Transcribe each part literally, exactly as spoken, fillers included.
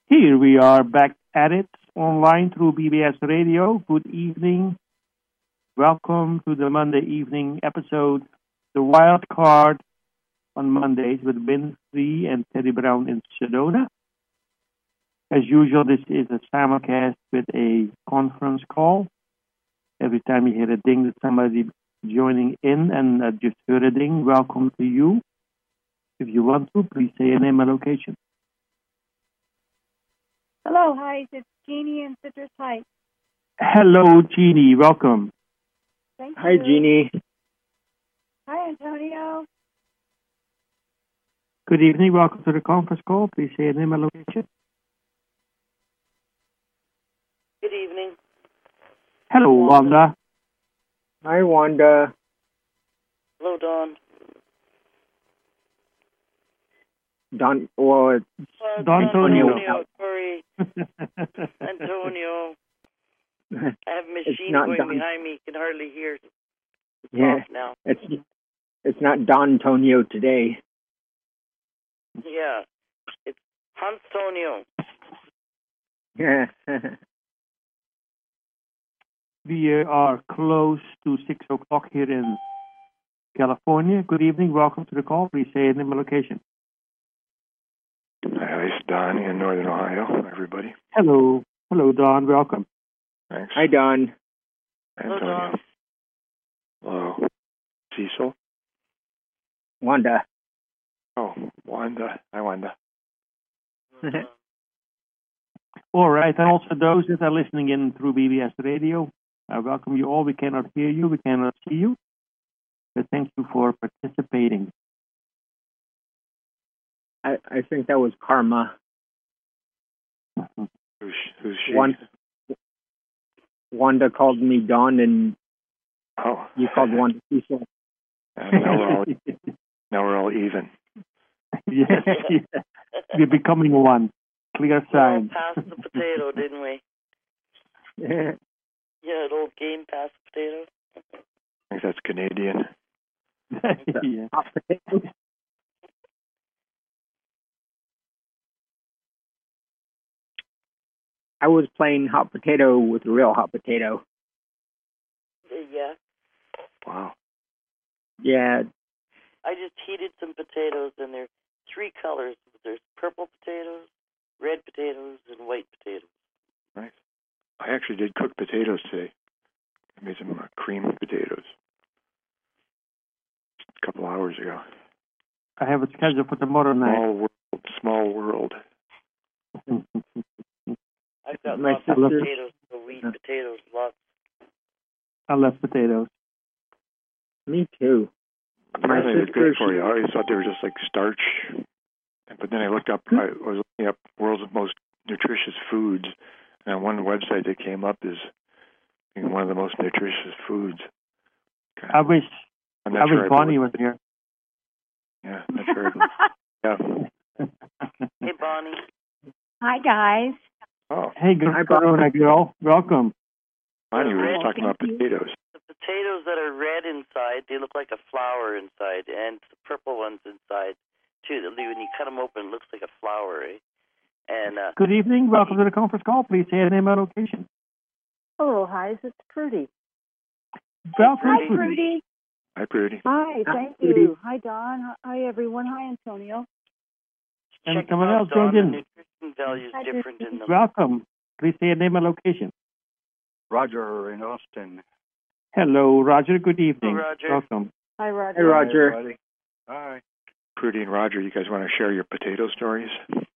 Here we are back at it online through B B S Radio. Good evening. Welcome to the Monday evening episode, The Wild Card on Mondays with Vince Lee and Teddy Brown in Sedona. As usual, this is a simulcast with a conference call. Every time you hear a ding, there's somebody joining in, and uh, just heard a ding. Welcome to you. If you want to, please say your name and location. Hello, hi, it's Jeannie in Citrus Heights. Hello, Jeannie. Welcome. Thank Hi, you. Jeannie. Hi, Antonio. Good evening. Welcome to the conference call. Please say your name and location. Good evening. Hello, Wanda. Hi, Wanda. Hello, Dawn. Don, well, it's Well, Don Antonio. Antonio. Sorry. Antonio. I have a machine not going Don. behind me. You can hardly hear it. It's yeah, off now. it's it's not Don Tonio today. Yeah. It's Hanstonio. Yeah. We uh, are close to six o'clock here in California. Good evening. Welcome to the call. Please say your name and location. Hi, it's Don in Northern Ohio, everybody. Hello. Hello, Don. Welcome. Thanks. Hi, Don. Hello, Antonio. Dawn. Hello. Cecil. Wanda. Oh, Wanda. Hi, Wanda. All right. And also those that are listening in through B B S Radio, I welcome you all. We cannot hear you. We cannot see you. But thank you for participating. I, I think that was Karma. Who's, who's she? One, Wanda called me Don, and Oh. you called Wanda Cecil. And now we're all, now we're all even. Yes. yes. We're becoming one. Clear We all sign. passed the potato, didn't we? Yeah. Yeah, an old game, pass the potato. I think that's Canadian. yeah. Hot potatoes. I was playing hot potato with a real hot potato. Yeah. Wow. Yeah, I just heated some potatoes, and they're three colors. There's purple potatoes, red potatoes, and white potatoes. Nice. I actually did cook potatoes today. I made some uh, cream potatoes a couple hours ago. I have a schedule for tomorrow night. Small world. Small world. I've got My lots of sister- potatoes, the wheat potatoes, lots. I love potatoes. me too. My I thought they were sister, good for she- you. I always thought they were just like starch. But then I looked up, I was looking up world's most nutritious foods, and on one website that came up is being one of the most nutritious foods. Okay. I wish I'm I not sure wish I Bonnie was believe here. it. Yeah, I'm not sure. I believe- yeah. Hey, Bonnie. Hi, guys. Oh, Hey, girl, Hi, Bob. Corona girl. Welcome. Bonnie, we were just Oh, talking about thank you. potatoes. The potatoes that are red inside, they look like a flower inside, and the purple ones inside, too. When you cut them open, it looks like a flower, eh? And, uh, Good evening. Welcome to the conference call. Please say your name and location. Hello, hi, it's Prudy. Welcome, Hi, Prudy. Prudy. Hi, Prudy. Hi, Hi, thank Prudy. you. Hi, Don. Hi, everyone. Hi, Antonio. And check someone out else Dawn, joined the in. nutrition value is Hi, different Prudy. in them. Welcome. Please say your name and location. Roger in Austin. Hello, Roger. Good evening. Hello, Roger. Welcome. Hi, Hey, Roger. Roger. Hi, everybody. Hi. Prudy and Roger, you guys want to share your potato stories?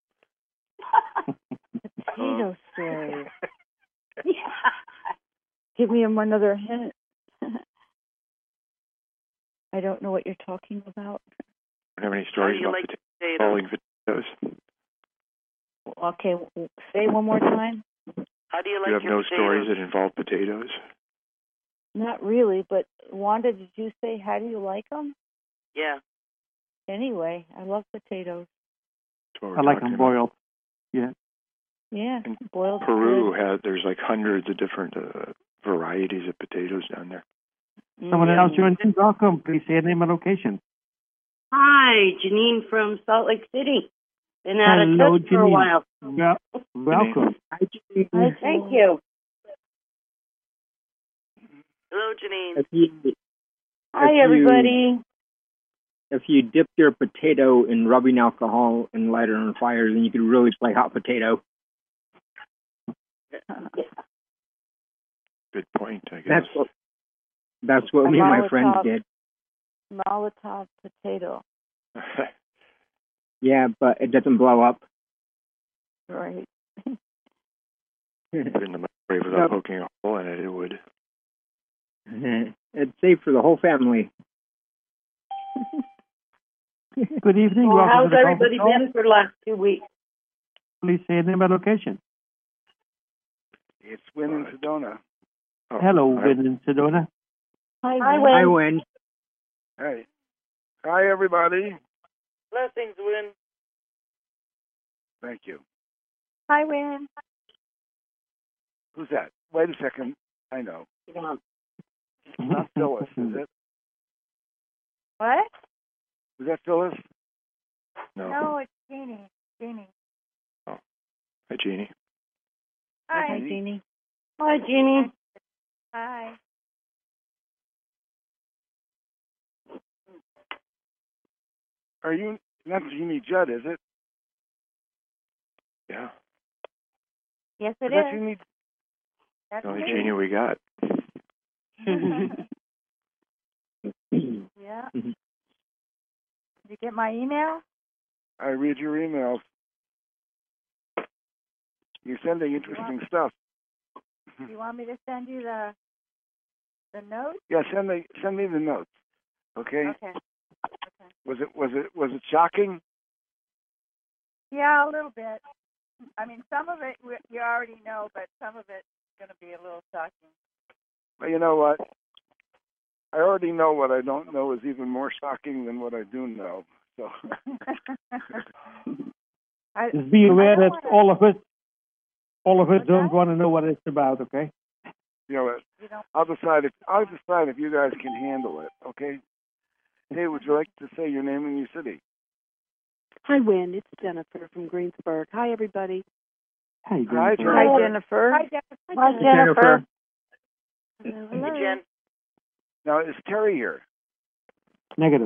Potato story. Yeah. Give me another hint. I don't know what you're talking about. Don't have any How do stories you about like potatoes? potatoes? Rolling potatoes? Okay, w- say one more time. How do you like You have your no potatoes? stories that involve potatoes? Not really, but Wanda, did you say how do you like them? Yeah. Anyway, I love potatoes. That's what we're I like talking them about. boiled. Yeah. Yeah, In boiled. Peru good. has there's like hundreds of different uh, varieties of potatoes down there. Someone Mm. else joined in. Welcome. Please say your name and location. Hi, Janine from Salt Lake City. Been out of Hello, touch for a Janine. while. Well, welcome. Hi, Jeanine. Hi, thank you. Hello, Janine. If you, Hi, you- everybody. if you dip your potato in rubbing alcohol and light it on fire, then you could really play hot potato. Good point, I guess. That's what that's what A me and my Molotov. friends did. Molotov potato. Yeah, but it doesn't blow up. Right. Put it in the microwave without poking a hole in it, it would. It's safe for the whole family. Good evening. Well, welcome how's to the everybody conference call. been for the last two weeks? Please say your name and location. It's Win in Sedona. Oh, Hello, I- Win in Sedona. Hi, Hi, Wayne. Win. Hey. Hi, everybody. Blessings, Win. Thank you. Hi, Wayne. Who's that? Wait a second. I know. Not Phyllis, is it? What? Is that Phyllis? No. No, it's Jeannie. Jeannie. Hi, Jeannie. Hi, Jeannie. Jeannie. Hi, Jeannie. Hi. Are you not Jeannie Judd, is it? Yeah. Yes, Is it that is. Jeannie? That's The only me. Jeannie we got. Yeah. Did you get my email? I read your emails. You're sending interesting stuff. Do you want me to send you the the note? Yeah, send me send me the notes. Okay. Okay. Was it was it was it shocking? Yeah, a little bit. I mean, some of it we- you already know, but some of it's going to be a little shocking. Well, you know what? I already know what I don't know is even more shocking than what I do know. So I, Just be aware I don't that wanna- all of us, all of us What's don't that? want to know what it's about. Okay. you know what? you know, I'll decide if I'll decide if you guys can handle it. Okay. Hey, would you like to say your name and your city? Hi, Win. It's Jennifer from Greensburg. Hi, everybody. Hi, Hi, Jennifer. Hi, Jennifer. Hi, Jennifer. Hi, Jennifer. Hello, Hey, hello. Jen. Now is Terry here? Negative.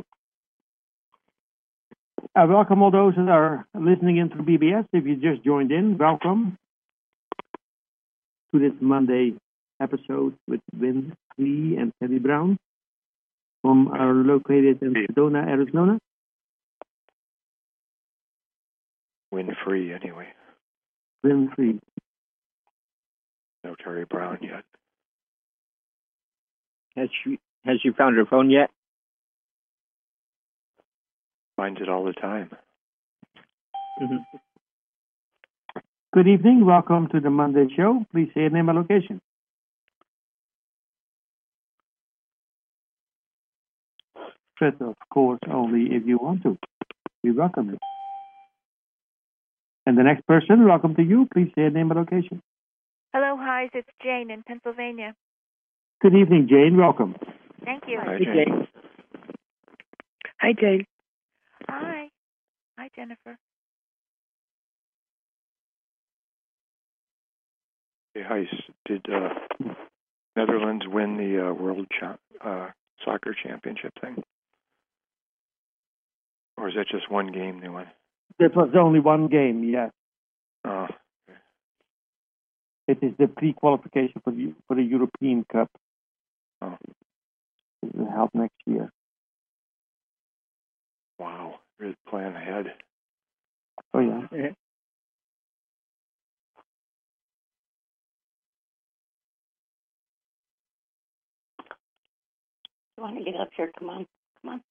I welcome all those that are listening in through B B S. If you just joined in, welcome to this Monday episode with Win Lee and Teddy Brown from our located in Sedona, Arizona. Win free, anyway. Win Lee. No Terry Brown yet. Has she has she found her phone yet? Finds it all the time. Mm-hmm. Good evening. Welcome to the Monday show. Please say your name and location. But of course, only if you want to. We welcome you. And the next person, welcome to you. Please say your name and location. Hello, hi. It's Jane in Pennsylvania. Good evening, Jane. Welcome. Thank you. Hi, Hey, Jane. Jane. Hi, Jane. Hi. Hi, Jennifer. Hey, Heis, did uh, Netherlands win the uh, World cha- uh, Soccer Championship thing? Or is that just one game they won? That was only one game, yes. Oh, It is the pre-qualification for the, for the European Cup. oh, It will help next year. wow. Really plan ahead. Oh, yeah. Yeah. You want to get up here? Come on. Come on.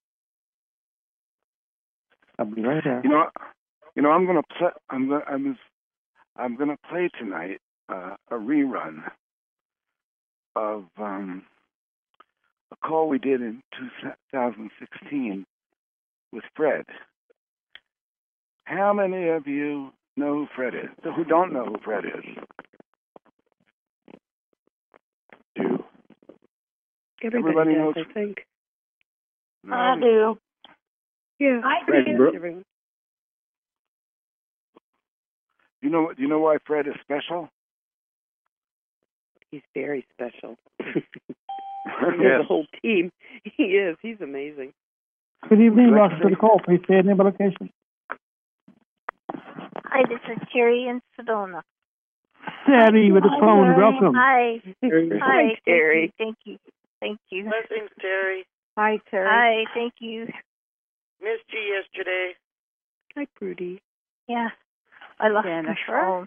I'll be right there. You know, you know, I'm gonna play. I'm gonna. I'm. I'm gonna play tonight uh, a rerun of um, a call we did in two thousand sixteen with Fred. How many of you know who Fred is? Who don't know who Fred is? Do. Everybody, Everybody does, knows- I think. No. I do. Yeah. I Fred do. Brooks. Everyone. You know, do you know why Fred is special? He's very special. Yes. The whole team. He is. He's amazing. Good evening. Would you like Welcome to to the say- call. Please say your name and location. Hi, this is Terry in Sedona. Terry with the Hi, phone. Terry. Welcome. Hi. Terry. Hi, Terry. Thank you. Thank you. Blessings, Terry. Hi, Terry. Hi, thank you. Missed you yesterday. Hi, Prudy. Yeah, I lost Jennifer. control.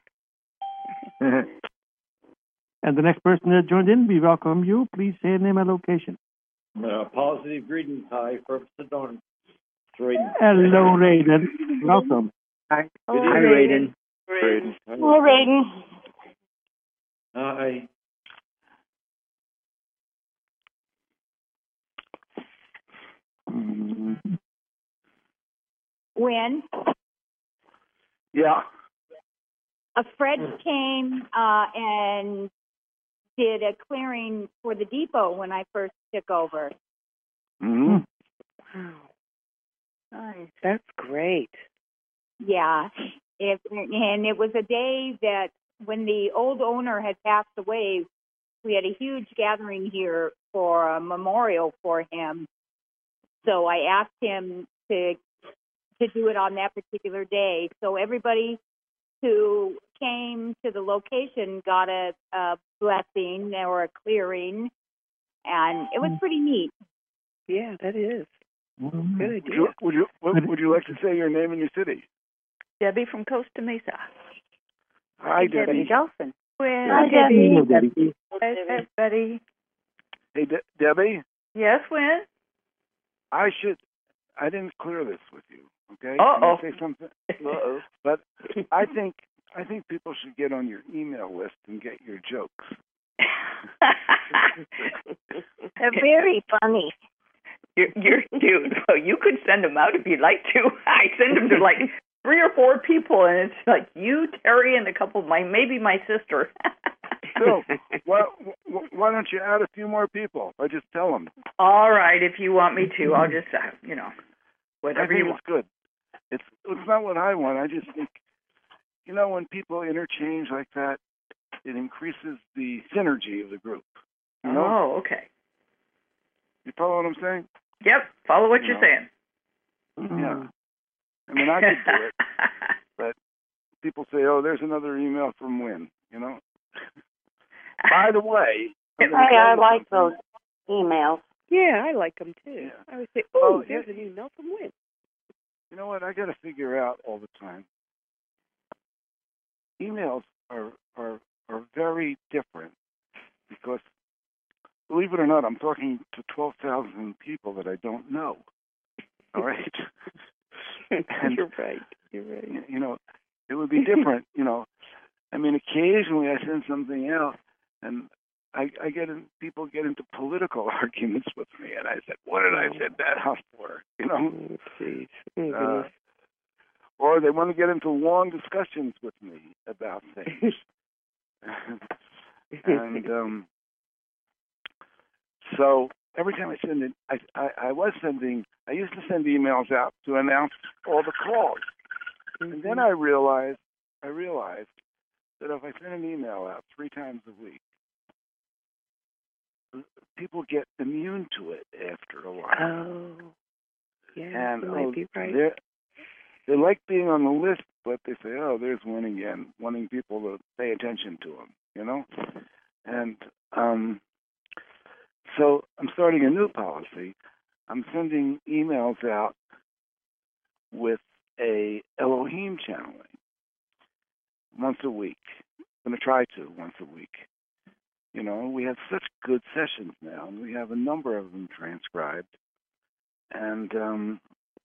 And the next person that joined in, we welcome you. Please say your name and location. Uh, positive greetings. Hi, from Sedona. Raiden. Hello, Raiden. Welcome. Hi. Oh, Hi, Raiden. Raiden. Hello, Raiden. Hi. When Yeah. a Fred came uh, and did a clearing for the depot when I first took over. Mm-hmm. Wow. Nice. That's great. Yeah, it, and it was a day that when the old owner had passed away, we had a huge gathering here for a memorial for him. So I asked him to to do it on that particular day. So everybody who came to the location got a, a blessing or a clearing, and it was pretty neat. Yeah, that is. Good Would idea. you, would you would, would you like to say your name and your city? Debbie from Costa Mesa. Hi, Debbie Debbie. Dolphin. Win. Hi, Debbie. Hello, Debbie. Hi, everybody. Hey, De- Debbie. Yes, Win. I should. I didn't clear this with you. Okay. Uh-oh. Can I say something? Uh-oh. But I think I think people should get on your email list and get your jokes. They're very funny. You're, you're dude. Well, you could send them out if you'd like to. I send them to like three or four people, and it's like you, Terry, and a couple of my maybe my sister. So, why, why don't you add a few more people? I just tell them. All right, if you want me to, I'll just uh, you know whatever I think you it's want. good. It's it's not what I want. I just think, you know, when people interchange like that, it increases the synergy of the group. You know? Oh, okay. You follow what I'm saying? Yep. Follow what You you're know. saying. Yeah. I mean, I could do it, but people say, "Oh, there's another email from Win." You know. By the way, I'm gonna Hey, tell I you like something. those emails. Yeah, I like them too. Yeah. I would say, Oh, oh, there's yeah. an email from Win. You know what? I got to figure out all the time. Emails are are are very different because, believe it or not, I'm talking to twelve thousand people that I don't know. All right. And, You're right. You're right. you know, it would be different. You know, I mean, occasionally I send something out, and I, I get in, people get into political arguments with me, and I said, "What did I send that out for?" You know. Oh, jeez. Oh, Uh, goodness. or they want to get into long discussions with me about things. and um, so every time I send it, I, I, I was sending, I used to send emails out to announce all the calls. And then I realized, I realized that if I send an email out three times a week, people get immune to it after a while. Oh, yeah, and you might oh, be right. they're- They like being on the list, but they say, "Oh, there's one again," wanting people to pay attention to them, you know. And um, so I'm starting a new policy. I'm sending emails out with a Elohim channeling once a week. I'm going to try to once a week. You know, we have such good sessions now, and we have a number of them transcribed. And um,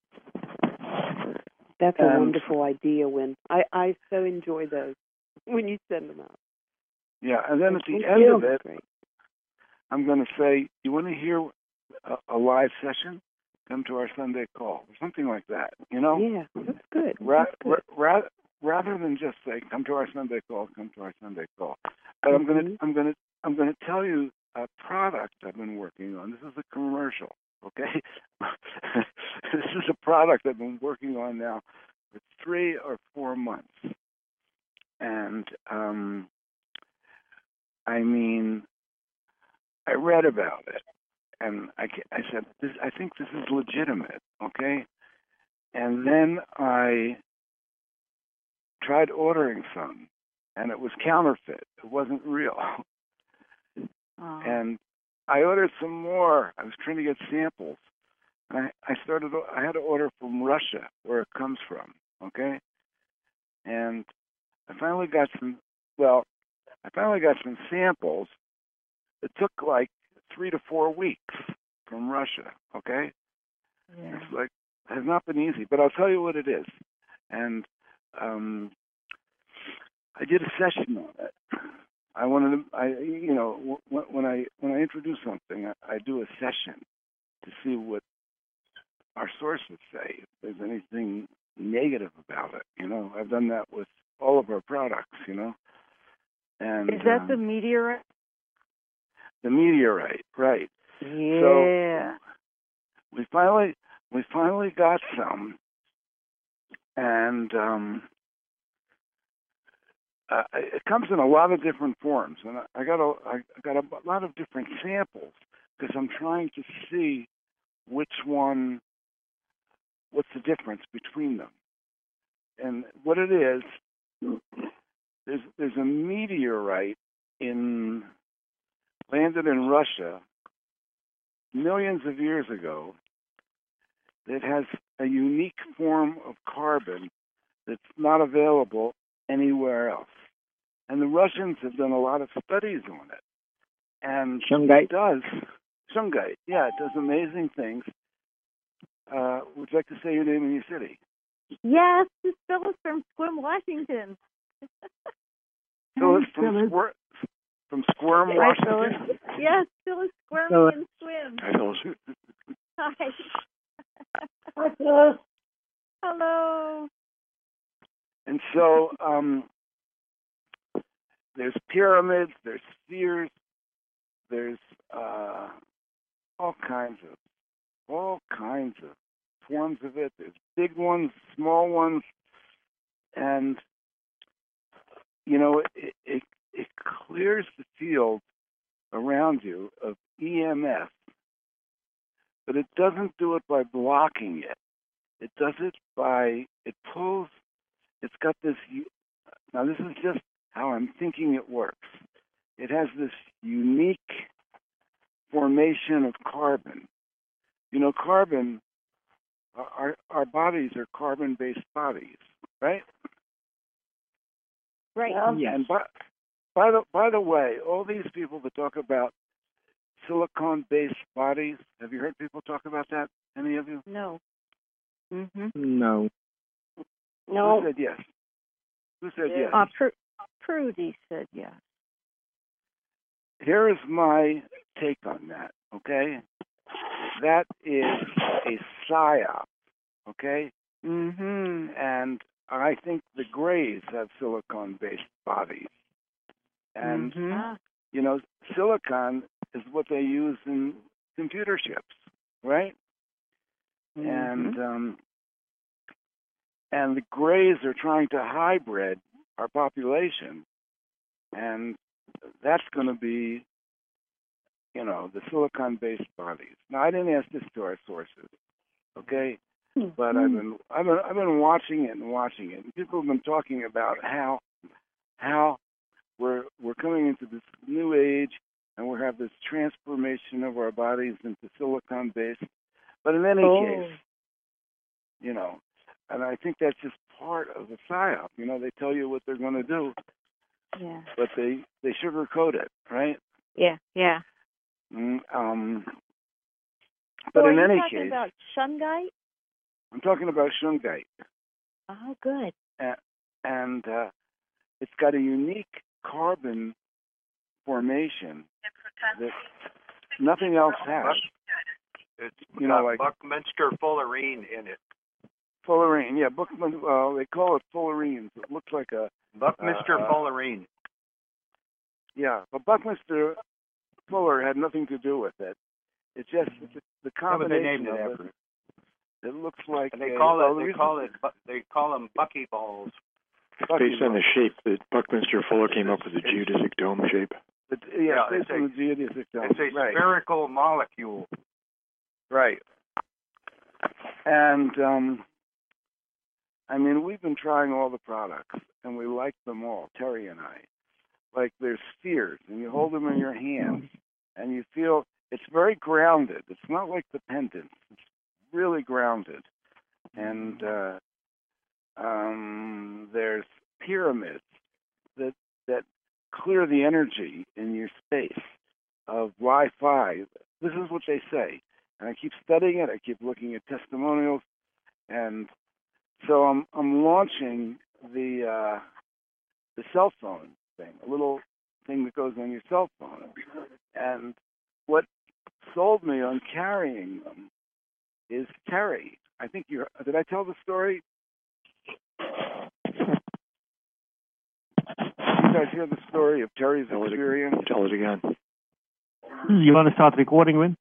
That's a and- wonderful idea, Win. I, I so enjoy those when you send them out. yeah, and then at the Thank end you. of it, Great. I'm going to say, "You want to hear a, a live session? Come to our Sunday call," or something like that. You know, Yeah, that's good. Ra- That's good. ra- ra- rather than just say, "Come to our Sunday call," come to our Sunday call. But I'm going to, Mhm. I'm going to, I'm going to tell you a product I've been working on. This is a commercial, okay? This is a product I've been working on now for three or four months, And um, I mean, I read about it, and I, I said, this, I think this is legitimate, okay? And then I tried ordering some, and it was counterfeit. It wasn't real. Oh. And I ordered some more. I was trying to get samples. And I, I started, I had to order from Russia, where it comes from, okay? And I finally got some, well, I finally got some samples. It took like three to four weeks from Russia, okay? Yeah. It's like, it has not been easy, but I'll tell you what it is. And um, I did a session on it. I wanted to, I, you know, when I when I introduce something, I, I do a session to see what our sources say, if there's anything negative about it. You know, I've done that with all of our products, you know. And is that um, the meteorite? The meteorite, right. Yeah. So we finally we finally got some, and um, uh, it comes in a lot of different forms, and I, I got a I got a lot of different samples because I'm trying to see which one, what's the difference between them, and what it is. There's there's a meteorite in landed in Russia millions of years ago that has a unique form of carbon that's not available anywhere else. And the Russians have done a lot of studies on it. And Shungite? It does. Shungite, yeah, it does amazing things. Uh, would you like to say your name and your city? Yes, it's Phyllis from Squim, Washington. Phyllis from, Squir- from Squirm, Hi, Washington? Phyllis. Yes, Phyllis Squirming Phyllis. and Swim. Hi, Phyllis. Hi. Hi, Phyllis. Hello. And so um, there's pyramids, there's spheres, there's uh, all kinds of all kinds of forms of it. There's big ones, small ones, and you know it it, it clears the field around you of E M F, but it doesn't do it by blocking it. It does it by it pulls. It's got this. Now this is just how I'm thinking it works. It has this unique formation of carbon. You know, carbon. Our our bodies are carbon-based bodies, right? Right. Yes. And by, by the by the way, all these people that talk about silicon-based bodies, have you heard people talk about that? Any of you? No. Mm-hmm. No. No. Who said yes? Who said yes? Uh, Pr- Prudy said yes. Here is my take on that, okay? That is a psyop, okay? Mm-hmm. And I think the Greys have silicon-based bodies. And, mm-hmm. you know, silicon is what they use in computer chips, right? Mm-hmm. And um, and the Greys are trying to hybrid our population, and that's going to be, you know, the silicon-based bodies. Now, I didn't ask this to our sources, okay? Mm-hmm. But I've been I've been I've been watching it and watching it. And people have been talking about how how we're we're coming into this new age, and we have this transformation of our bodies into silicon-based. But in any oh. case, you know, and I think that's just part of the psyop. You know, they tell you what they're going to do, Yeah. but they they sugarcoat it, right? Yeah. Yeah. Mm, um, So but are in you any talking case, about shungite? I'm talking about shungite, Oh, good. and, and uh, it's got a unique carbon formation that nothing else has. It's You got know, like Buckminster fullerene in it. fullerene, yeah, Buckman. Well, they call it fullerene. It looks like a Buckminster uh, fullerene. Yeah, but Buckminster Fuller had nothing to do with it. It's just the, the Yeah, but they combination named it of after it. It looks like And they a, call well, it. They there's- call it. bu- They call them buckyballs. It's based on the shape that Buckminster Fuller came up with, the geodesic dome shape. But, yeah, Yeah, it's it's based on a- the geodesic dome. It's a right. spherical molecule. Right. And, um, I mean, we've been trying all the products, and we like them all, Terry and I. Like, there's spheres, and you hold them in your hands, and you feel it's very grounded. It's not like the pendants. It's really grounded. And uh, um, there's pyramids that that clear the energy in your space of Wi-Fi. This is what they say. And I keep studying it. I keep looking at testimonials. And so I'm I'm launching the uh, the cell phone thing, a little thing that goes on your cell phone. And what sold me on carrying them is Terry. I think you did. I tell the story? Did you guys hear the story of Terry's Tell it, experience? tell it again. You want to start recording, Win?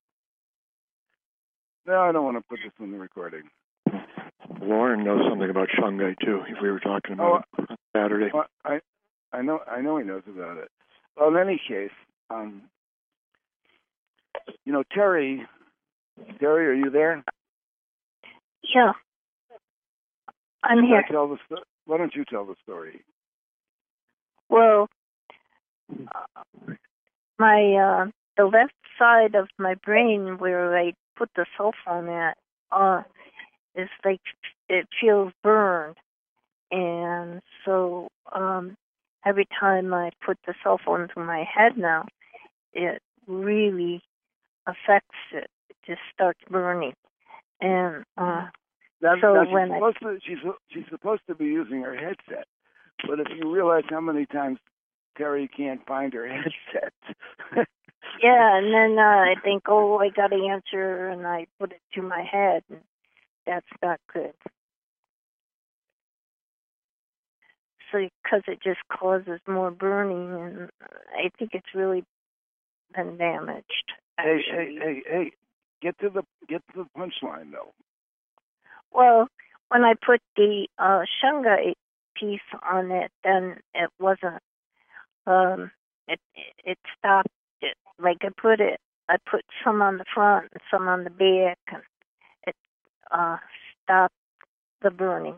No, I don't want to put this in the recording. Lauren knows something about Shungite too. If we were talking about Oh, it on Saturday. Well, I, I know, I know he knows about it. Well, in any case, um, you know, Terry, Terry, are you there? Yeah. I'm Should here. I tell the sto- Why don't you tell the story? Well, uh, my uh, the left side of my brain where I put the cell phone at uh, is like it feels burned, and so um, every time I put the cell phone to my head now, it really affects it. It just starts burning, and uh, Now, so now she's when I supposed to, she's she's supposed to be using her headset, but if you realize how many times Terry can't find her headset. yeah, and then uh, I think, oh, I got to answer, and I put it to my head, and that's not good. So, because it just causes more burning, and I think it's really been damaged. Hey, Actually. hey, hey, hey! Get to the get to the punchline though. Well, when I put the uh, shungite piece on it, then it wasn't. Um, it it stopped it. Like I put it, I put some on the front and some on the back, and it uh, stopped the burning.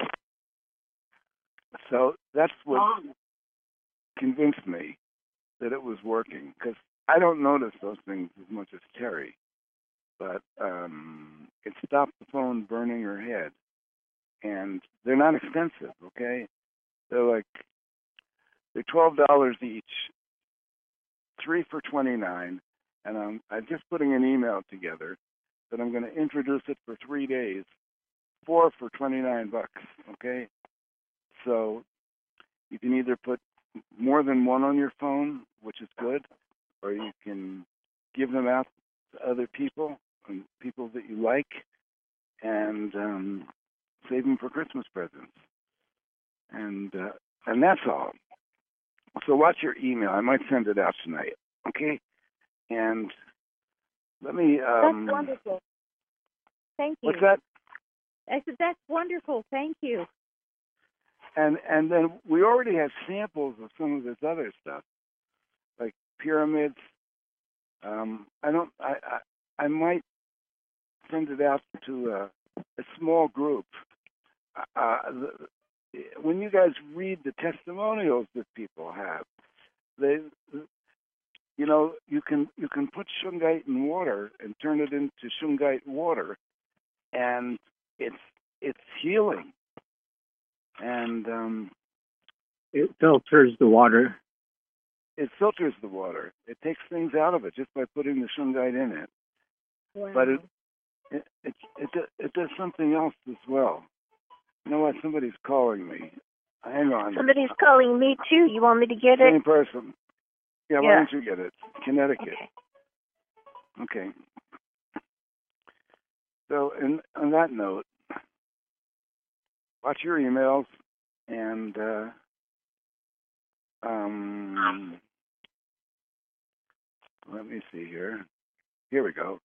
So that's what convinced me that it was working, because I don't notice those things as much as Terry, but um, it stopped the phone burning her head, and they're not expensive. Okay, they're like they're twelve dollars each, three for twenty nine, and I'm I'm just putting an email together that I'm going to introduce it for three days, four for twenty nine bucks. Okay. So you can either put more than one on your phone, which is good, or you can give them out to other people and people that you like, and um, save them for Christmas presents. And uh, and that's all. So watch your email. I might send it out tonight. Okay. And let me. Um, That's wonderful. Thank you. What's that? I said, that's wonderful. Thank you. And and then we already have samples of some of this other stuff, like pyramids. Um, I don't. I, I I might send it out to a, a small group. Uh, the, when you guys read the testimonials that people have, they, you know, you can you can put shungite in water and turn it into shungite water, and it's it's healing. And um, it filters the water. It filters the water. It takes things out of it just by putting the shungite in it. Wow. But it it it it, it does something else as well. You know what? Somebody's calling me. Hang on. Somebody's calling me too. You want me to get it? Same person. Yeah, why Yeah. don't you get it? Connecticut. Okay. Okay. So, in, on that note, watch your emails, and uh, um, let me see here. Here we go.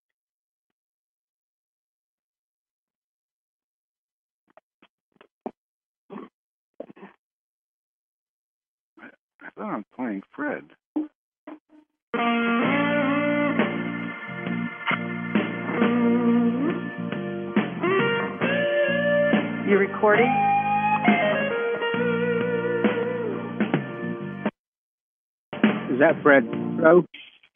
thought I'm playing Fred. You're recording? Is that Fred Bro?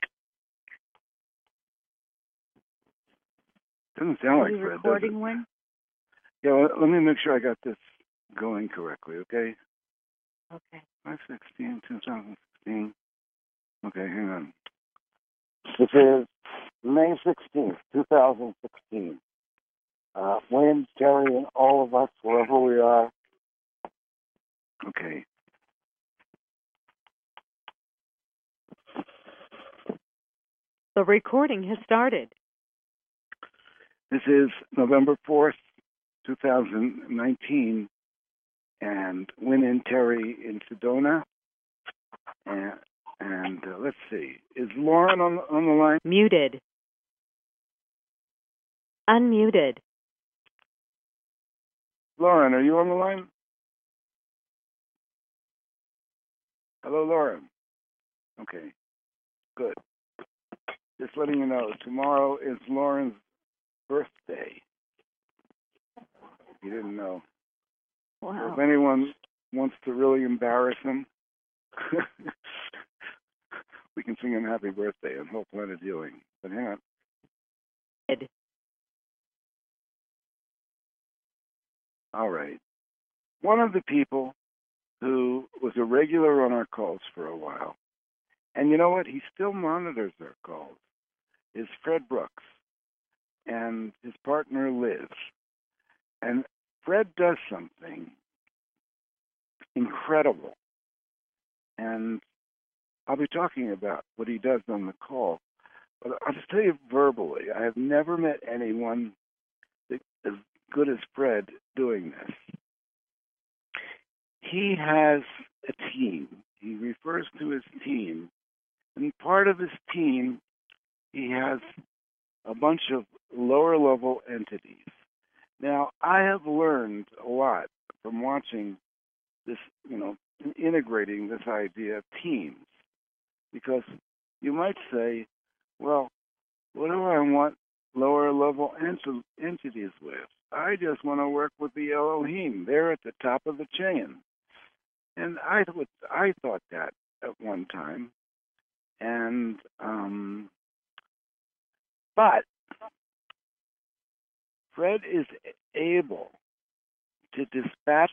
Doesn't sound like Are you Fred, recording does it? one? Yeah, well, let me make sure I got this going correctly, okay? Okay. five sixteen, twenty sixteen. Okay, hang on. This is May sixteenth, twenty sixteen. Uh, Wayne, Terry, and all of us, wherever we are. Okay. The recording has started. This is November fourth, twenty nineteen, and Wynn and Terry in Sedona. And, and uh, let's see, is Lauren on, on the line? Muted. Unmuted. Lauren, are you on the line? Hello, Lauren. Okay, good. Just letting you know, tomorrow is Lauren's birthday. If you didn't know. Wow. So if anyone wants to really embarrass him, we can sing him happy birthday and hope planet healing. But hang on. Ed. All right. One of the people who was a regular on our calls for a while, and you know what? He still monitors our calls, is Fred Brooks and his partner Liz. And Fred does something incredible. And I'll be talking about what he does on the call. But I'll just tell you verbally, I have never met anyone that, as good as Fred doing this. He has a team. He refers to his team. And part of his team, he has a bunch of lower-level entities. Now, I have learned a lot from watching this, you know, integrating this idea of teams. Because you might say, well, what do I want lower-level ent- entities with? I just want to work with the Elohim. They're at the top of the chain. And I, th- I thought that at one time. And, um, but Fred is able to dispatch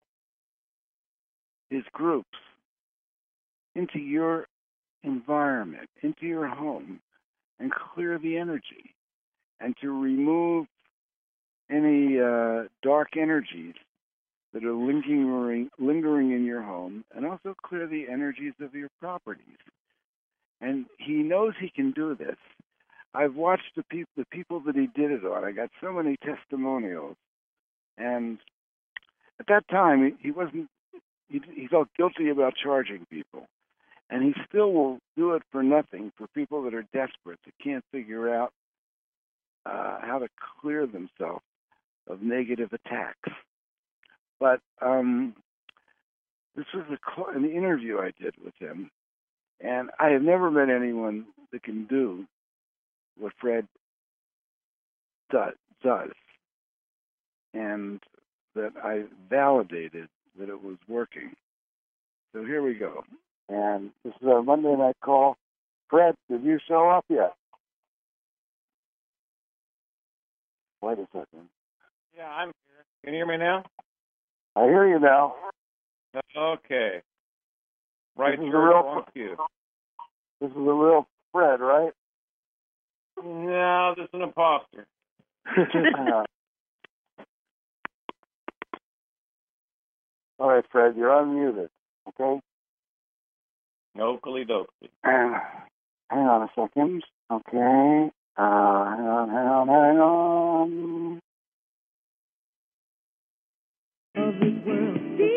his groups into your environment, into your home, and clear the energy, and to remove any uh, dark energies that are lingering, lingering in your home, and also clear the energies of your properties. And he knows he can do this. I've watched the, peop- the people that he did it on. I got so many testimonials. And at that time, he, he wasn't, he, he felt guilty about charging people. And he still will do it for nothing for people that are desperate, that can't figure out uh, how to clear themselves of negative attacks. But um, this was a, an interview I did with him. And I have never met anyone that can do what Fred does, does. And that I validated that it was working. So here we go. And this is our Monday night call. Fred, did you show up yet? Wait a second. Yeah, I'm here. Can you hear me now? I hear you now. Okay. Right This is through a real, on cue. This is a real Fred, right? No, this is an imposter. All right, Fred, you're unmuted, okay? Oakley dokley. Uh, hang on a second. Okay. Uh, hang on, hang on, hang on. Of this world,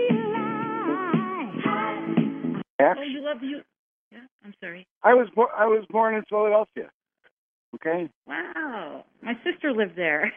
X. oh, you love you. Yeah, I'm sorry. I was bo- I was born in Philadelphia. Okay. Wow, my sister lived there.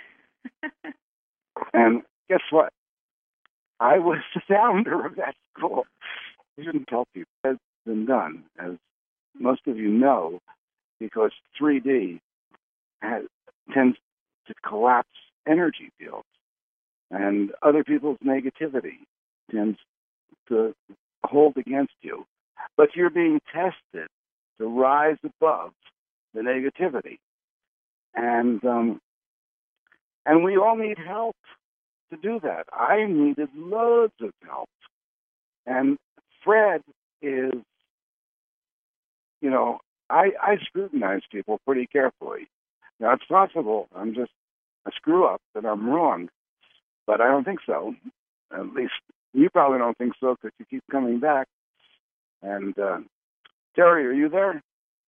And guess what? I was the founder of that school. you shouldn't tell people. It's been done, as most of you know, because three D has, tends to collapse energy fields, and other people's negativity tends to hold against you. But you're being tested to rise above the negativity. And um, and we all need help to do that. I needed loads of help. And Fred is, you know, I, I scrutinize people pretty carefully. Now, it's possible I'm just a screw-up, that I'm wrong, but I don't think so. At least you probably don't think so because you keep coming back. And, uh, Terry, are you there?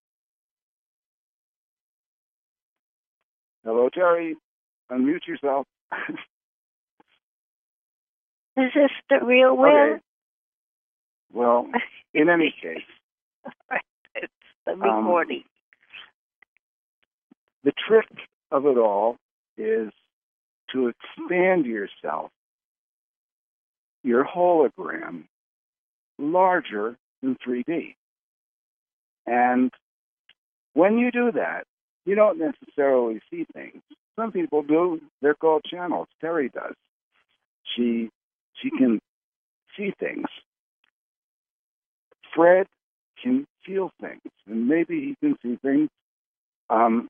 Hello, Terry. Unmute yourself. Is this the real Will? Okay. Well, in any case. It's the recording. Um, the trick of it all is to expand yourself, your hologram, larger than three D. And when you do that, you don't necessarily see things. Some people do. They're called channels. Terry does. She she can see things. Fred can feel things, and maybe he can see things. Um,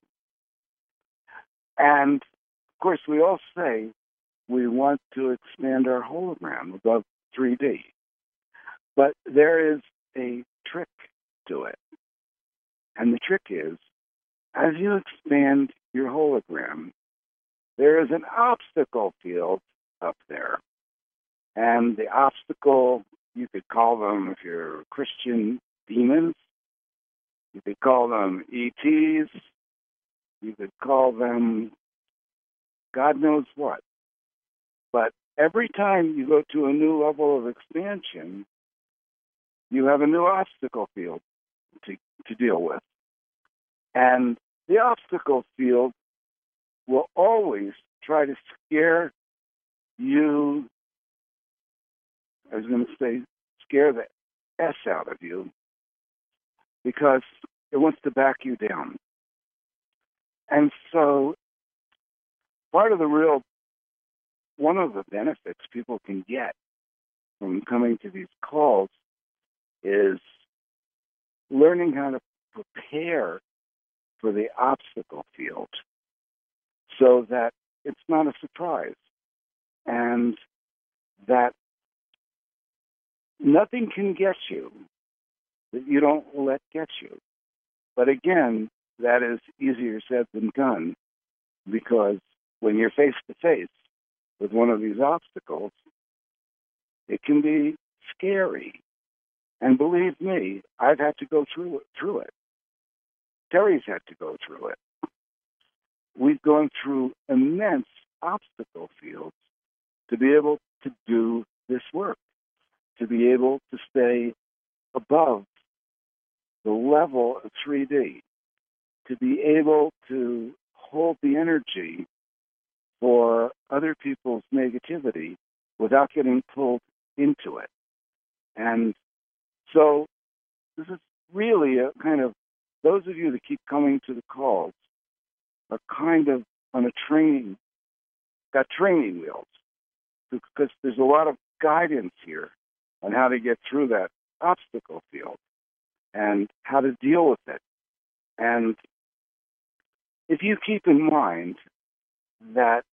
and, of course, we all say we want to expand our hologram above three D. But there is a trick to it. And the trick is, as you expand your hologram, there is an obstacle field up there. And the obstacle, you could call them, if you're a Christian, demons. You could call them E Ts. You could call them God knows what. But every time you go to a new level of expansion, you have a new obstacle field to, to deal with. And the obstacle field will always try to scare you, I was going to say, scare the S out of you, because it wants to back you down. And so part of the real, one of the benefits people can get from coming to these calls is learning how to prepare for the obstacle field so that it's not a surprise and that nothing can get you that you don't let get you. But again, that is easier said than done, because when you're face to face with one of these obstacles, it can be scary. And believe me, I've had to go through it, through it. Terry's had to go through it. We've gone through immense obstacle fields to be able to do this work, to be able to stay above the level of three D, to be able to hold the energy for other people's negativity without getting pulled into it. And so this is really a kind of, those of you that keep coming to the calls are kind of on a training, got training wheels, because there's a lot of guidance here on how to get through that obstacle field and how to deal with it. And if you keep in mind that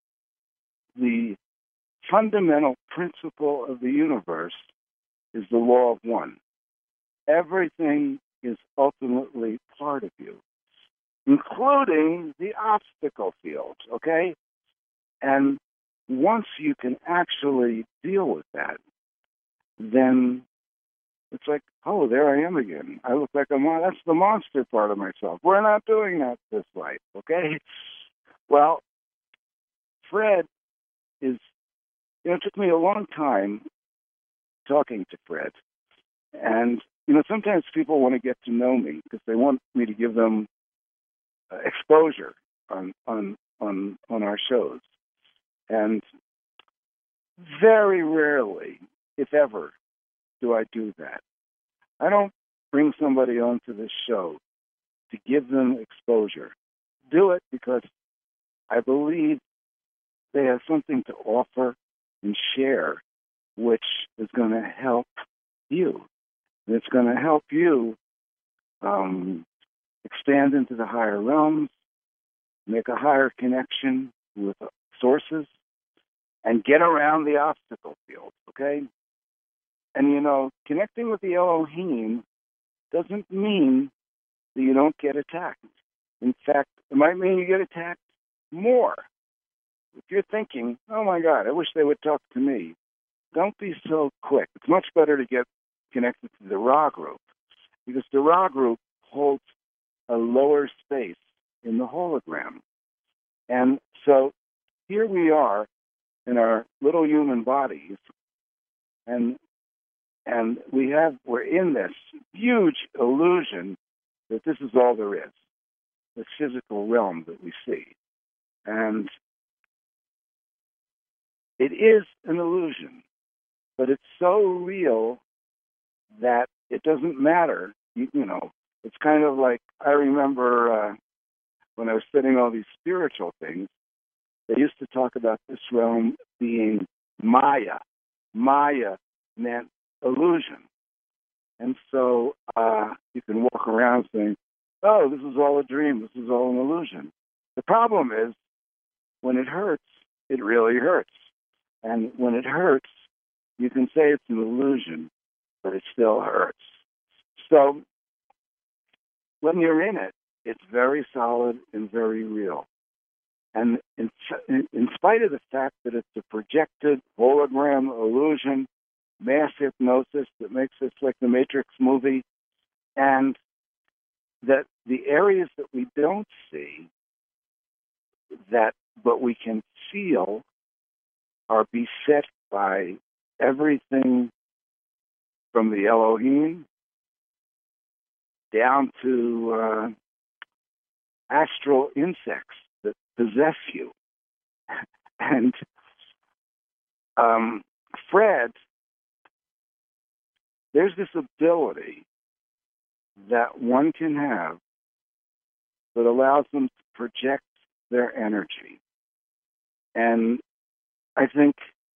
the fundamental principle of the universe is the law of one, everything is ultimately part of you, including the obstacle field, okay? And once you can actually deal with that, then it's like, oh, there I am again. I look like a monster. That's the monster part of myself. We're not doing that this life, okay? Well, Fred is, you know, it took me a long time talking to Fred. And, you know, sometimes people want to get to know me because they want me to give them uh, exposure on, on, on, on our shows. And very rarely, if ever, do I do that? I don't bring somebody onto this show to give them exposure. Do it because I believe they have something to offer and share, which is going to help you. And it's going to help you um, expand into the higher realms, make a higher connection with sources, and get around the obstacle field, okay? And, you know, connecting with the Elohim doesn't mean that you don't get attacked. In fact, it might mean you get attacked more. If you're thinking, oh, my God, I wish they would talk to me, don't be so quick. It's much better to get connected to the Ra group because the Ra group holds a lower space in the hologram. And so here we are in our little human bodies, and and we have we're in this huge illusion that this is all there is, this physical realm that we see. And it is an illusion, but it's so real that it doesn't matter. You, you know, it's kind of like, I remember uh, when I was studying all these spiritual things, they used to talk about this realm being Maya. Maya meant illusion. And so uh, you can walk around saying, oh, this is all a dream, this is all an illusion. The problem is, when it hurts, it really hurts. And when it hurts, you can say it's an illusion, but it still hurts. So when you're in it, it's very solid and very real. And in, in spite of the fact that it's a projected hologram illusion, mass hypnosis that makes us like the Matrix movie, and that the areas that we don't see, that but we can feel, are beset by everything from the Elohim down to uh, astral insects that possess you. And um, Fred, there's this ability that one can have that allows them to project their energy. And I think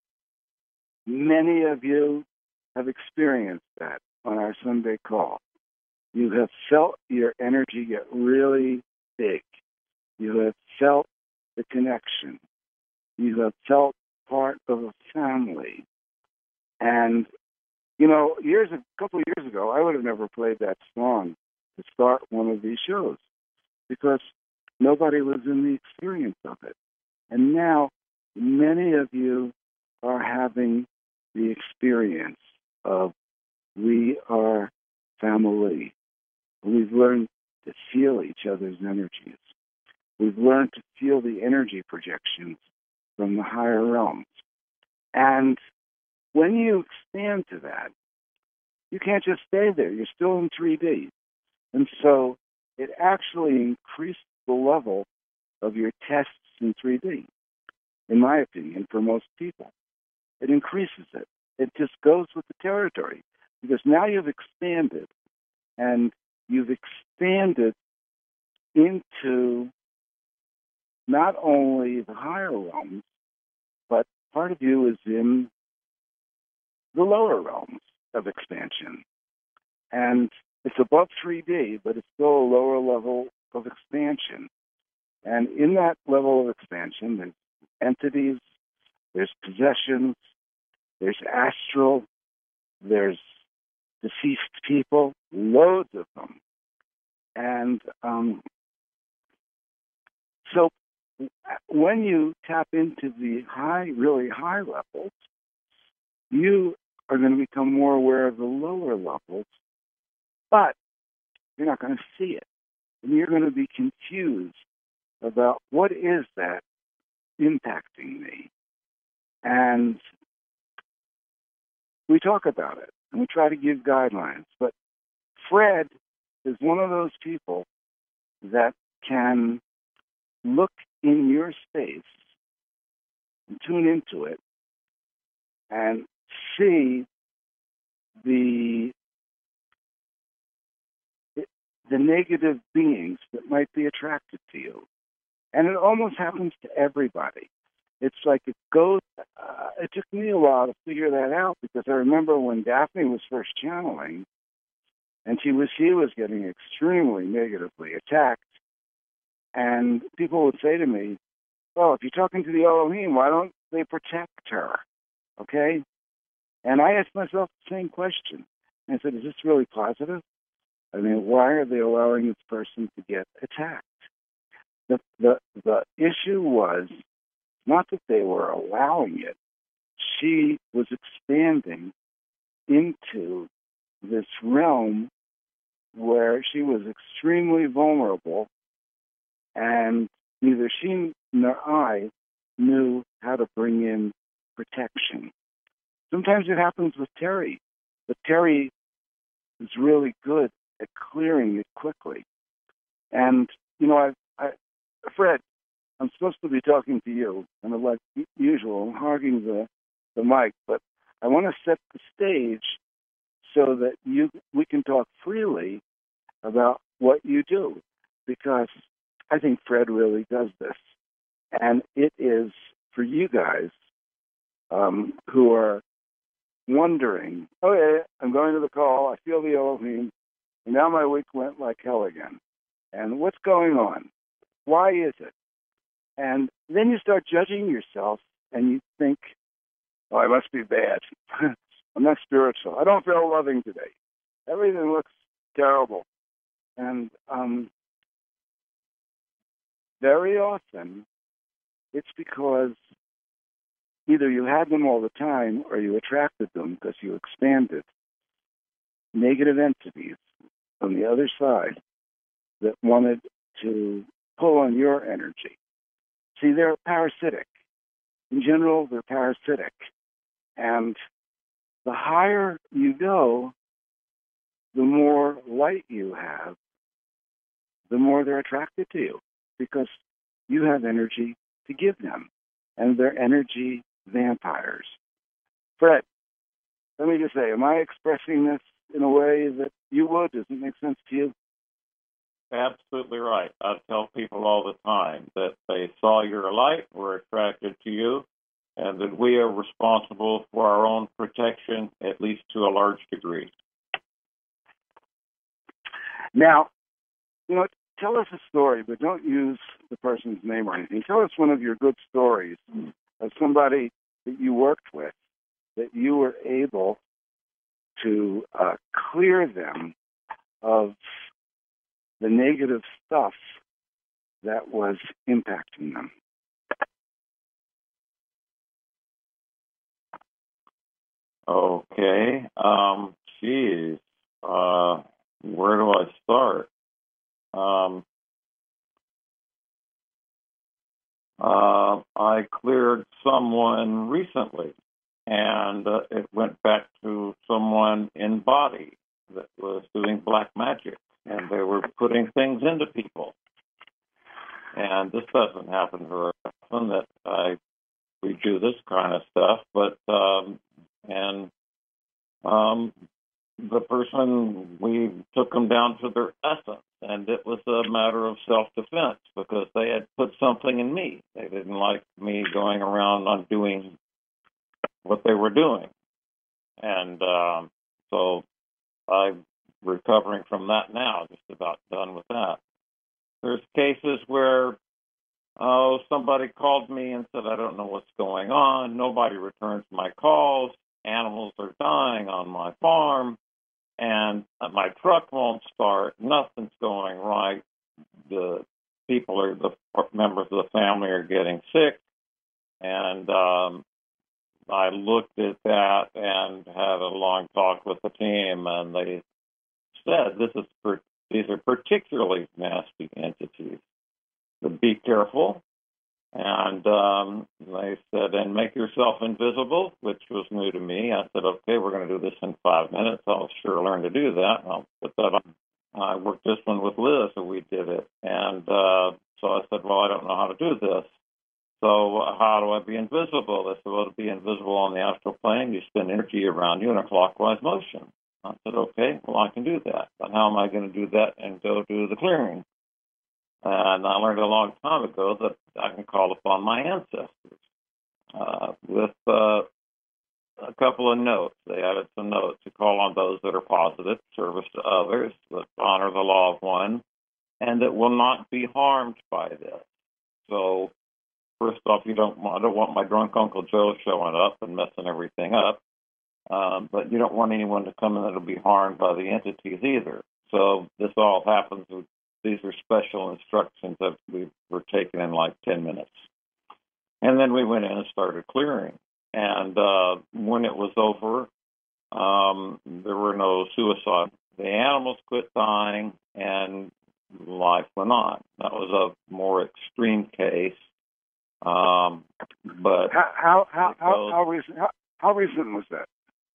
many of you have experienced that on our Sunday call. You have felt your energy get really big. You have felt the connection. You have felt part of a family. And, you know, years, a couple of years ago, I would have never played that song to start one of these shows because nobody was in the experience of it. And now many of you are having the experience of we are family. We've learned to feel each other's energies. We've learned to feel the energy projections from the higher realms. And when you expand to that, you can't just stay there. You're still in three D. And so it actually increased the level of your tests in three D, in my opinion, for most people. It increases it. It just goes with the territory because now you've expanded, and you've expanded into not only the higher realms, but part of you is in the lower realms of expansion. And it's above three D, but it's still a lower level of expansion. And in that level of expansion, there's entities, there's possessions, there's astral, there's deceased people, loads of them. And um, so when you tap into the high, really high levels, you are going to become more aware of the lower levels, but you're not going to see it. And you're going to be confused about what is that impacting me. And we talk about it, and we try to give guidelines. But Fred is one of those people that can look in your space and tune into it and see the the negative beings that might be attracted to you. And it almost happens to everybody. It's like it goes, uh, it took me a while to figure that out, because I remember when Daphne was first channeling, and she was, she was getting extremely negatively attacked. And people would say to me, well, if you're talking to the Elohim, why don't they protect her? Okay? And I asked myself the same question. And I said, is this really positive? I mean, why are they allowing this person to get attacked? The, the, the issue was not that they were allowing it. She was expanding into this realm where she was extremely vulnerable, and neither she nor I knew how to bring in protection. Sometimes it happens with Terry, but Terry is really good at clearing it quickly. And, you know, I, I, Fred, I'm supposed to be talking to you, and I'm like usual, I'm hogging the, the mic, but I want to set the stage so that you we can talk freely about what you do, because I think Fred really does this. And it is for you guys um, who are wondering, okay, I'm going to the call, I feel the Elohim, and now my week went like hell again. And what's going on? Why is it? And then you start judging yourself, and you think, oh, I must be bad. I'm not spiritual. I don't feel loving today. Everything looks terrible. And um, very often, it's because either you had them all the time or you attracted them because you expanded. Negative entities on the other side that wanted to pull on your energy. See, they're parasitic. In general, they're parasitic. And the higher you go, the more light you have, the more they're attracted to you, because you have energy to give them, and they're energy vampires. Fred, let me just say, am I expressing this in a way that you would? Does it make sense to you? Absolutely right. I tell people all the time that they saw your light, were attracted to you, and that we are responsible for our own protection, at least to a large degree. Now, you know, tell us a story, but don't use the person's name or anything. Tell us one of your good stories of somebody that you worked with, that you were able to uh, clear them of the negative stuff that was impacting them. Okay. Um, geez. Uh, where do I start? Um, uh, I cleared someone recently, and uh, it went back to someone in body that was doing black magic, and they were putting things into people. And this doesn't happen very often that I we do this kind of stuff, but um, and um, the person, we took them down to their essence, and it was a matter of self-defense because they had put something in me. They didn't like me going around on doing what they were doing. And um, so I'm recovering from that now, just about done with that. There's cases where, oh, somebody called me and said, I don't know what's going on. Nobody returns my calls. Animals are dying on my farm. And my truck won't start. Nothing's going right. The people are, the members of the family are getting sick. And um, I looked at that and had a long talk with the team, and they said, "This is per- these are particularly nasty entities. So be careful." And um, they said, and make yourself invisible, which was new to me. I said, okay, we're going to do this in five minutes. I'll sure learn to do that. I'll put that on. I worked this one with Liz, so we did it. And uh, so I said, well, I don't know how to do this. So uh, how do I be invisible? They said, well, to be invisible on the astral plane, you spend energy around you in a clockwise motion. I said, okay, well, I can do that. But how am I going to do that and go do the clearing? And I learned a long time ago that I can call upon my ancestors uh, with uh, a couple of notes. They added some notes to call on those that are positive, service to others, that honor the law of one, and that will not be harmed by this. So, first off, you don't want, I don't want my drunk Uncle Joe showing up and messing everything up, um, but you don't want anyone to come in that'll be harmed by the entities either. So this all happens. With, these are special instructions that we were taking in like ten minutes. And then we went in and started clearing. And uh, when it was over, um, there were no suicides. The animals quit dying, and life went on. That was a more extreme case. Um, but how how how how, how recent how, how recent was that?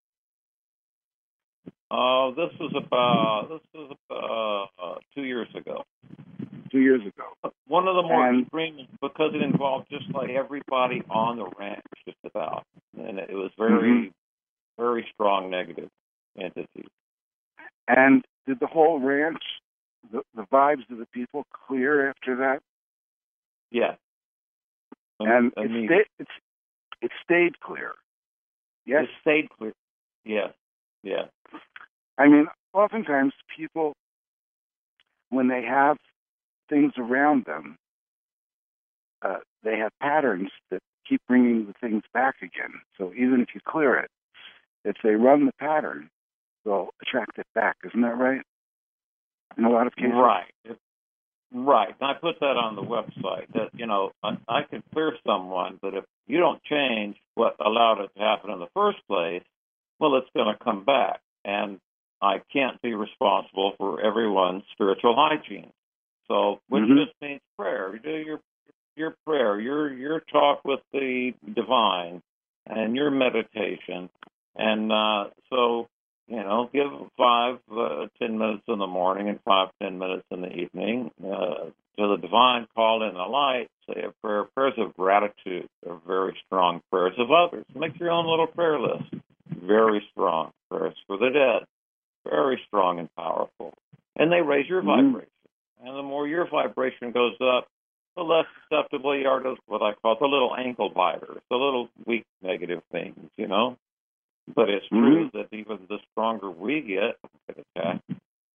Uh, this was about this was about uh, two years ago. Two years ago. One of the more and, extreme, because it involved just like everybody on the ranch, just about, and it was very, mm-hmm. very strong negative entity. And did the whole ranch, the, the vibes of the people, clear after that? Yeah. And I it, mean, stayed, it, it stayed clear. Yes? It stayed clear. Yes. Yeah. I mean, oftentimes people, when they have things around them, uh, they have patterns that keep bringing the things back again. So even if you clear it, if they run the pattern, they'll attract it back. Isn't that right? In a lot of cases? Right. It, right. And I put that on the website that, you know, I, I can clear someone, but if you don't change what allowed it to happen in the first place, well, it's going to come back. And I can't be responsible for everyone's spiritual hygiene. So, which mm-hmm. just means prayer. You do your your prayer, your your talk with the divine, and your meditation. And uh, so, you know, give five, uh, ten minutes in the morning and five, ten minutes in the evening uh, to the divine. Call in the light. Say a prayer. Prayers of gratitude are very strong. Prayers of others. Make your own little prayer list. Very strong. Prayers for the dead. Very strong and powerful. And they raise your mm-hmm. vibration. And the more your vibration goes up, the less susceptible you are to what I call the little ankle biters, the little weak negative things, you know. But it's mm-hmm. true that even the stronger we get, we get attacked.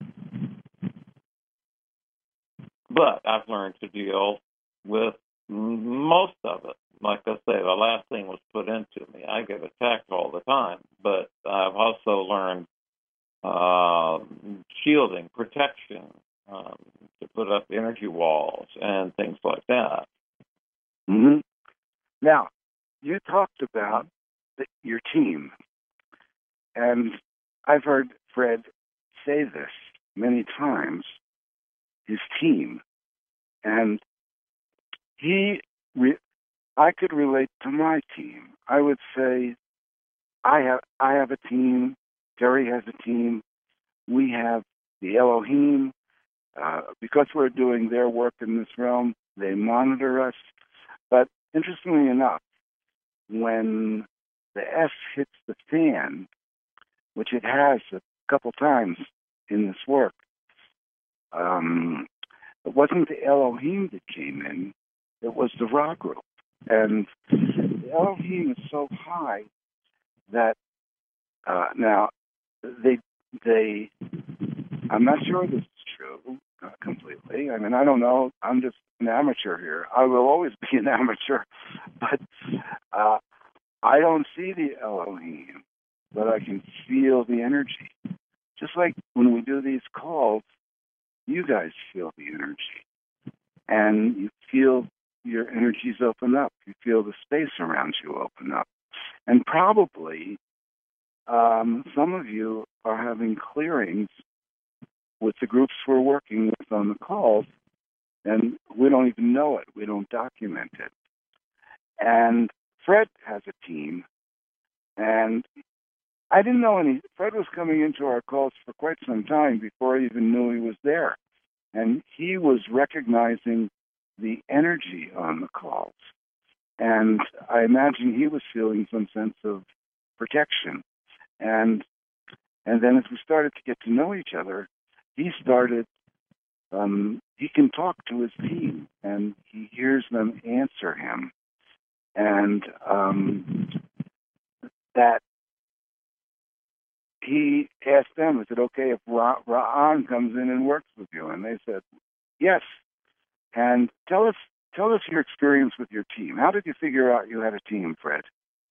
But I've learned to deal with most of it. Like I say, the last thing was put into me. I get attacked all the time. But I've also learned uh, shielding, protection, um, to put up energy walls and things like that. Mm-hmm. Now, you talked about the, your team, and I've heard Fred say this many times, his team, and he, re- I could relate to my team. I would say I have, I have a team, Terry has a team, we have the Elohim. Uh, because we're doing their work in this realm, they monitor us. But interestingly enough, when the S hits the fan, which it has a couple times in this work, um, it wasn't the Elohim that came in, it was the Ra group. And the Elohim is so high that uh, now they they I'm not sure this is true uh, completely. I mean, I don't know. I'm just an amateur here. I will always be an amateur, but uh, I don't see the Elohim, but I can feel the energy. Just like when we do these calls, you guys feel the energy, and you feel your energies open up. You feel the space around you open up, and probably um, some of you are having clearings with the groups we're working with on the calls, and we don't even know it. We don't document it. And Fred has a team, and I didn't know any. Fred was coming into our calls for quite some time before I even knew he was there. And he was recognizing the energy on the calls. And I imagine he was feeling some sense of protection. And and then as we started to get to know each other, he started, um, he can talk to his team, and he hears them answer him. And um, that he asked them, is it okay if Ra- Ra'an comes in and works with you? And they said, yes. And tell us, tell us your experience with your team. How did you figure out you had a team, Fred?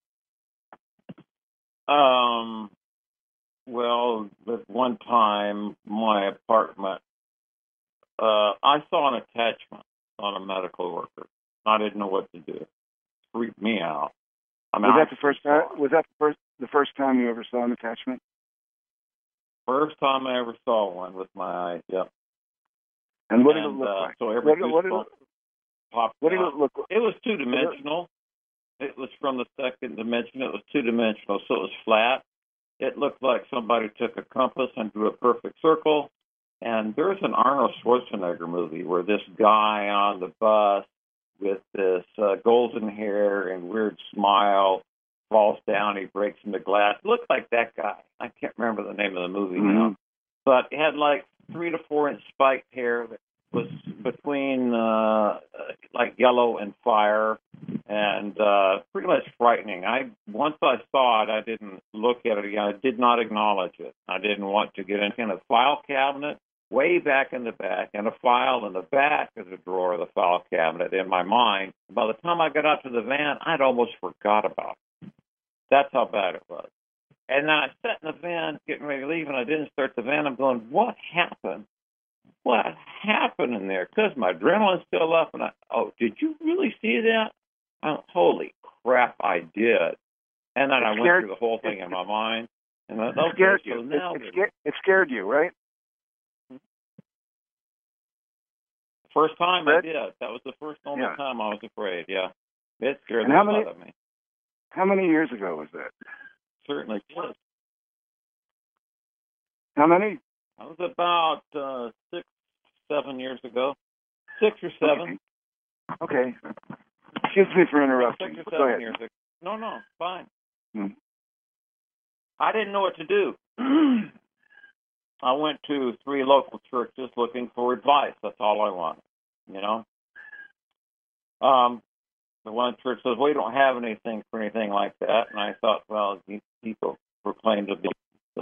Um, well, at one time, my apartment, uh, I saw an attachment on a medical worker. I didn't know what to do. It freaked me out. I mean, was that I the first time? Was that the first the first time you ever saw an attachment? First time I ever saw one with my eyes. Yep. And what did and, it look uh, like? So every what, what did it, popped what did out. it look like? It was two dimensional. It was from the second dimension. It was two dimensional, so it was flat. It looked like somebody took a compass and drew a perfect circle. And there's an Arnold Schwarzenegger movie where this guy on the bus with this uh, golden hair and weird smile falls down. He breaks into glass. It looked like that guy. I can't remember the name of the movie mm-hmm. now. But he had like three to four inch spiked hair that was between uh, like yellow and fire, and uh, pretty much frightening. I once I saw it, I didn't look at it again. I did not acknowledge it. I didn't want to get into a file cabinet way back in the back, and a file in the back of the drawer of the file cabinet in my mind. By the time I got out to the van, I'd almost forgot about it. That's how bad it was. And then I sat in the van, getting ready to leave, and I didn't start the van. I'm going, what happened? What happened in there? Because my adrenaline's still up, and I, oh, did you really see that? Oh, holy crap, I did. And then it I went scared, through the whole thing it, in my mind. And I, it okay, scared so you. now It, it, scared, it scared you, right? First time Fred? I did. That was the first only yeah. time I was afraid, yeah. It scared and the how hell many, out of me. How many years ago was that? Certainly did. How many? That was about uh, six, seven years ago. Six or seven. Okay. okay. Excuse me for interrupting. Six or Go seven ahead. years ago. No, no, fine. Hmm. I didn't know what to do. I went to three local churches looking for advice. That's all I wanted, you know. Um, the one church says, we don't have anything for anything like that. And I thought, well, these people proclaim to be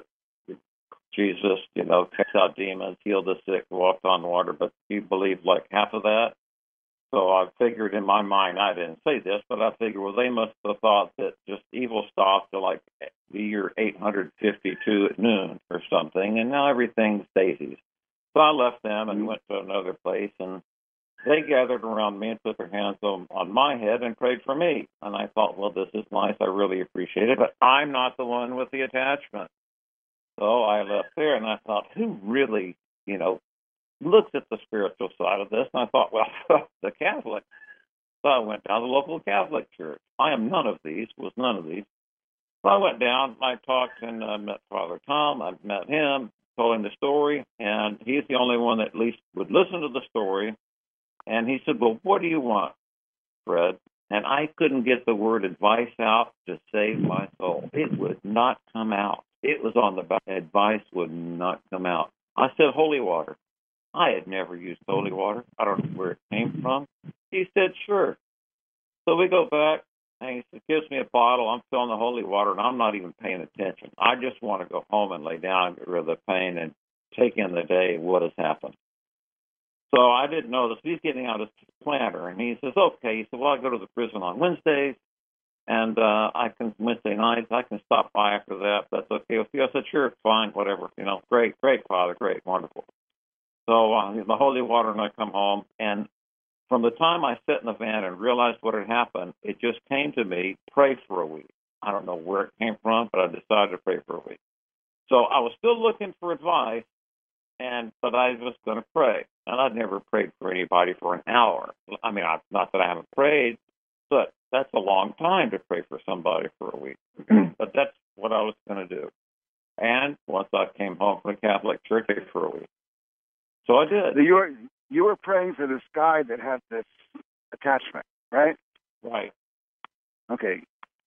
Jesus, you know, cast out demons, healed the sick, walked on water, but you believe like half of that. So I figured in my mind, I didn't say this, but I figured, well, they must have thought that just evil stopped to like the year eight hundred fifty-two at noon or something, and now everything's daisies. So I left them and went to another place, and they gathered around me and put their hands on, on my head and prayed for me. And I thought, well, this is nice. I really appreciate it, but I'm not the one with the attachment. So I left there, and I thought, who really, you know, looks at the spiritual side of this? And I thought, well, the Catholic. So I went down to the local Catholic church. I am none of these, was none of these. So I went down, I talked and uh, met Father Tom. I met him, told him the story, and he's the only one that at least would listen to the story. And he said, well, what do you want, Fred? And I couldn't get the word advice out to save my soul. It would not come out. It was on the back. Advice would not come out. I said, holy water. I had never used holy water. I don't know where it came from. He said, sure. So we go back, and he gives me a bottle. I'm filling the holy water, and I'm not even paying attention. I just want to go home and lay down and get rid of the pain and take in the day, what has happened. So I didn't know this. He's getting out his planner, and he says, okay. He said, well, I go to the prison on Wednesdays, and uh, I can, Wednesday nights, I can stop by after that. That's okay with you. I said, sure, fine, whatever. You know, great, great, Father, great, wonderful. So uh, the holy water, and I come home, and from the time I sat in the van and realized what had happened, it just came to me, pray for a week. I don't know where it came from, but I decided to pray for a week. So I was still looking for advice, and but I was going to pray. And I'd never prayed for anybody for an hour. I mean, I, not that I haven't prayed, but that's a long time to pray for somebody for a week. But that's what I was going to do. And once I came home from the Catholic Church, I prayed for a week. So I did. So you were, you were praying for this guy that had this attachment, right? Right. Okay.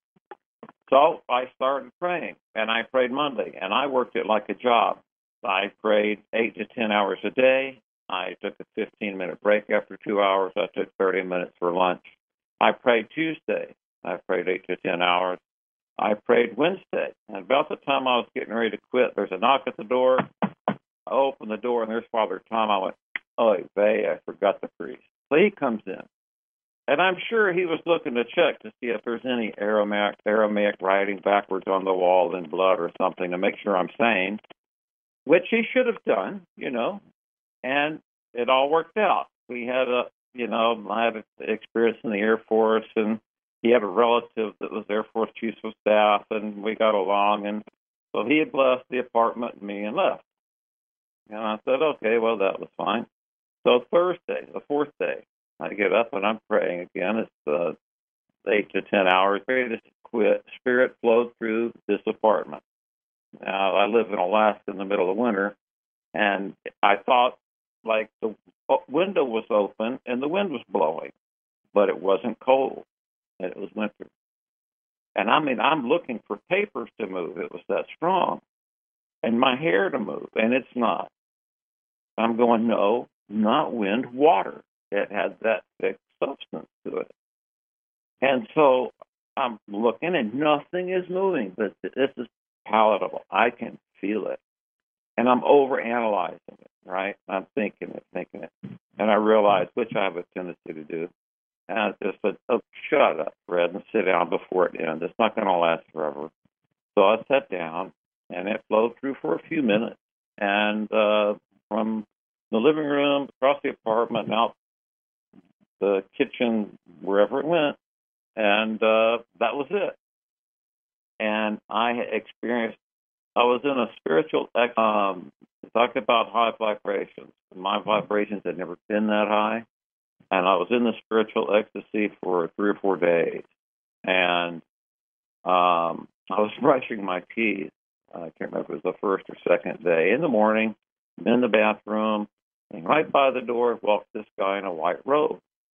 So I started praying, and I prayed Monday, and I worked it like a job. I prayed eight to ten hours a day. I took a fifteen-minute break after two hours. I took thirty minutes for lunch. I prayed Tuesday. I prayed eight to ten hours. I prayed Wednesday. And about the time I was getting ready to quit, there's a knock at the door. I opened the door, and there's Father Tom. I went, oy vey, I forgot the priest. So he comes in. And I'm sure he was looking to check to see if there's any Aramaic, Aramaic writing backwards on the wall in blood or something to make sure I'm sane, which he should have done, you know. And it all worked out. We had a, you know, I had an experience in the Air Force, and he had a relative that was Air Force Chief of Staff, and we got along. And so he had blessed the apartment and me and left. And I said, okay, well, that was fine. So Thursday, the fourth day, I get up and I'm praying again. It's uh, eight to ten hours. Ready to quit. Spirit flowed through this apartment. Now, I live in Alaska in the middle of winter, and I thought like the window was open and the wind was blowing, but it wasn't cold, and it was winter. And I mean, I'm looking for papers to move. It was that strong. And my hair to move, and it's not. I'm going, no, not wind, water. It had that thick substance to it. And so I'm looking, and nothing is moving, but this is palatable. I can feel it. And I'm overanalyzing it, right? I'm thinking it, thinking it. And I realize, which I have a tendency to do, and I just said, oh, shut up, Fred, and sit down before it ends. It's not going to last forever. So I sat down, and it flowed through for a few minutes. And uh, from the living room, across the apartment, and out the kitchen, wherever it went, and uh, that was it. And I experienced, I was in a spiritual, um, talk about high vibrations. My vibrations had never been that high, and I was in the spiritual ecstasy for three or four days. And um, I was brushing my teeth. I can't remember if it was the first or second day. In the morning, I'm in the bathroom, and right by the door walks this guy in a white robe.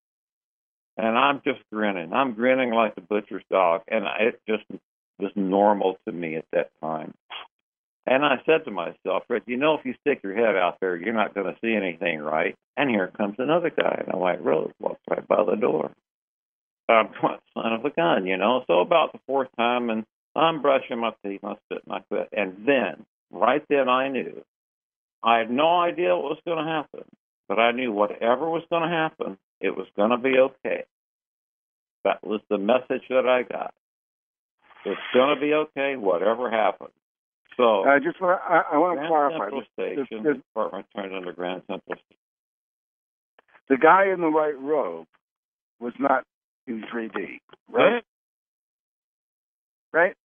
And I'm just grinning. I'm grinning like the butcher's dog. And it just was normal to me at that time. And I said to myself, Fred, you know, if you stick your head out there, you're not going to see anything, right? And here comes another guy in a white robe, walks right by the door. I'm going, son of a gun, you know. So about the fourth time, and I'm brushing my teeth, I spit my foot. And then, right then, I knew. I had no idea what was going to happen. But I knew whatever was going to happen, it was going to be okay. That was the message that I got. It's going to be okay, whatever happens. So I just want I, I want to Grand clarify. Central This, Station, this, the apartment turned into Grand Central Station. the guy in the white robe was not in three D, right? Right?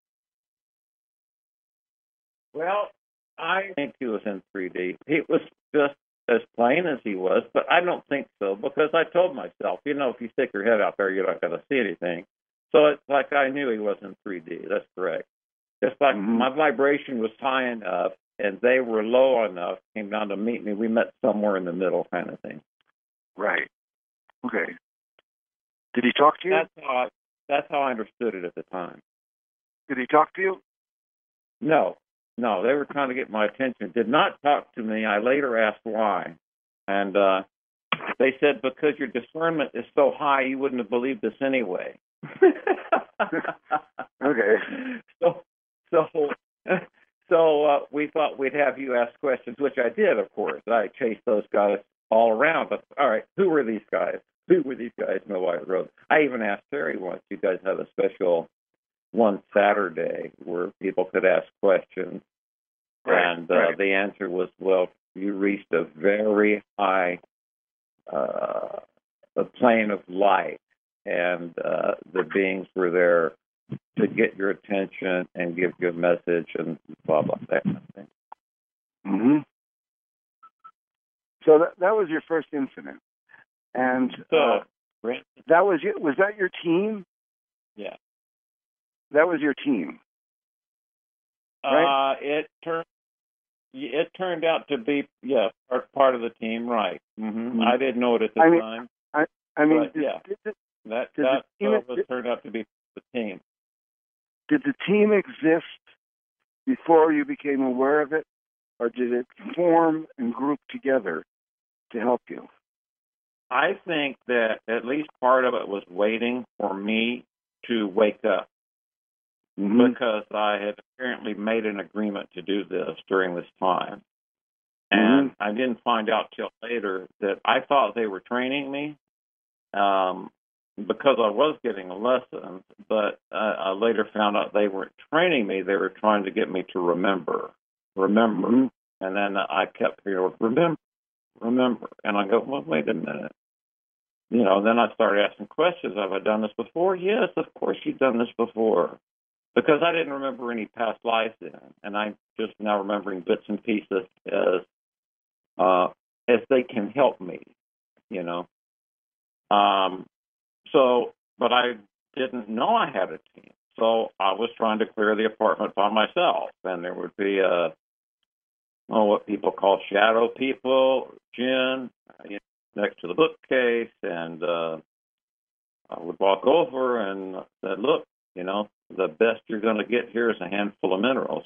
Well, I think he was in three D. He was just as plain as he was, but I don't think so, because I told myself, you know, if you stick your head out there, you're not going to see anything. So it's like I knew he was in three D. That's correct. Just like mm-hmm. my vibration was high enough and they were low enough, came down to meet me. We met somewhere in the middle, kind of thing. Right. Okay. Did he talk to you? That's how I, that's how I understood it at the time. Did he talk to you? No. No, they were trying to get my attention. Did not talk to me. I later asked why. And uh, they said, because your discernment is so high, you wouldn't have believed this anyway. Okay. So, so, so uh, we thought we'd have you ask questions, which I did, of course. I chased those guys all around. But, all right, who were these guys? Who were these guys in the white robe? I even asked Terry once, you guys have a special one Saturday where people could ask questions. Right, and uh, right. the answer was, well, you reached a very high uh, a plane of light, and uh, the beings were there to get your attention and give you a message and blah, blah, that kind of thing. Mm-hmm. So that, that was your first incident. And so, uh, that was your, was that your team? Yeah. That was your team, right? Uh, it turned it turned out to be yeah part part of the team, right? Mm-hmm. Mm-hmm. I didn't know it at the I mean, time. I I mean, but, did, yeah, did, did, that did that team, was did, turned out to be team. Did the team exist before you became aware of it, or did it form and group together to help you? I think that at least part of it was waiting for me to wake up, mm-hmm. because I had apparently made an agreement to do this during this time. And mm-hmm. I didn't find out till later that I thought they were training me, um, because I was getting lessons, but uh, I later found out they weren't training me. They were trying to get me to remember, remember. Mm-hmm. And then I kept hearing, remember, remember. And I go, well, wait a minute. You know, then I started asking questions. Have I done this before? Yes, of course you've done this before. Because I didn't remember any past lives then. And I'm just now remembering bits and pieces as, uh, as they can help me, you know. Um, so, but I didn't know I had a team. So I was trying to clear the apartment by myself. And there would be, a, oh, what people call shadow people, gin, you know, next to the bookcase. And uh, I would walk over and said, look, you know, the best you're going to get here is a handful of minerals.